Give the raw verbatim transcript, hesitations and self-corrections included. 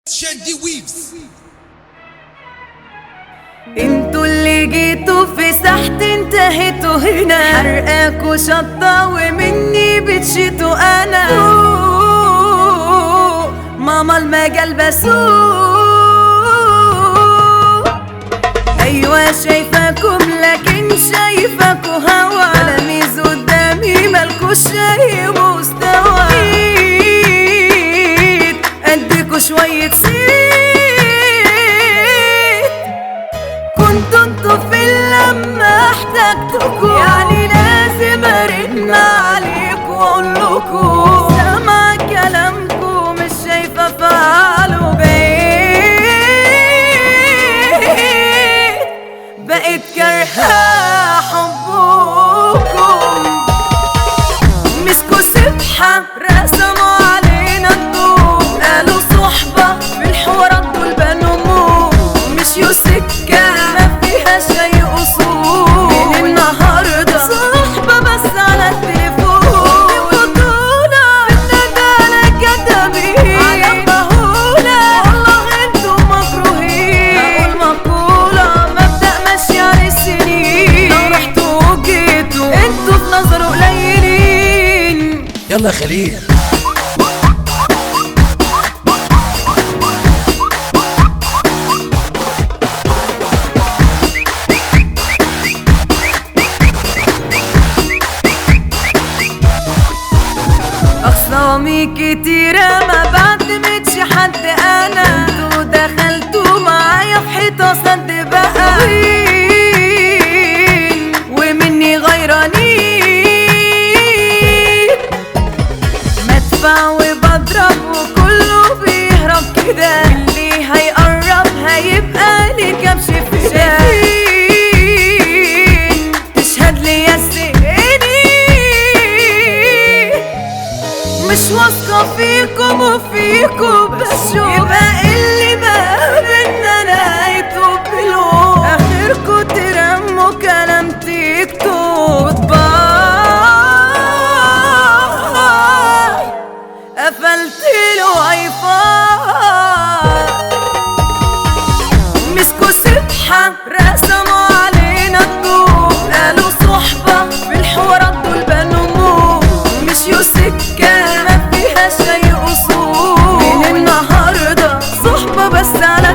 شاندي ويفز. انتوا اللي جيتوا في ساحة انتهيتوا هنا، حرقاكوا شطة ومني بتشيتوا انا. أوه ماما المجال بسوق. ايوه شايفاكم لكن شايفاكوا هوا، على ميز قدامي مالكوش اي مستوى. اديكوا شوية صيت، كنتوا انتوا في اللمة احتاجتكوا، يعني لازم ارن عليكوا واقولكوا سامعة كلامكوا مش شايفة افعاله. بقيت بقيت كارهة حبكم. مسكوا سبحة رسموا علينا الضوء، قالوا صحبة في الحوارات دول بنوا موت، مشيوا سكة ما فيهاش أي أصول. من النهاردة صحبة بس على التليفون، بطولة بالندالة كدابين على مهولة، والله انتوا مكروهين. هقول مقولة مبدأ ماشي على السنين، لو رحتوا وجيتوا انتوا في نظره قليلين. يلا يا خليل. أخصامي كتيرة ما بعتمدش حد، أنا انتوا دخلتوا معايا في حيطة سد بقى، ومني غيرانين. مدفع وبضرب وكله بيهرب كده، اللي هيقرب هيبقى لي كبش في شايفين تشهد لي يا مش واثقة فيكم وفيكم بشوف، يبقى اللي بقى بينا نهايته بلوم. آخركوا ترموا كلام تكتب باي، قفلتله ايفون. مسكوا سبحة رسموا علينا الضوء، قالوا صحبة في الحوارات دول بنوا موت، مشيوا سكة ما فيهاش أي أصول. من النهاردة صحبة بس على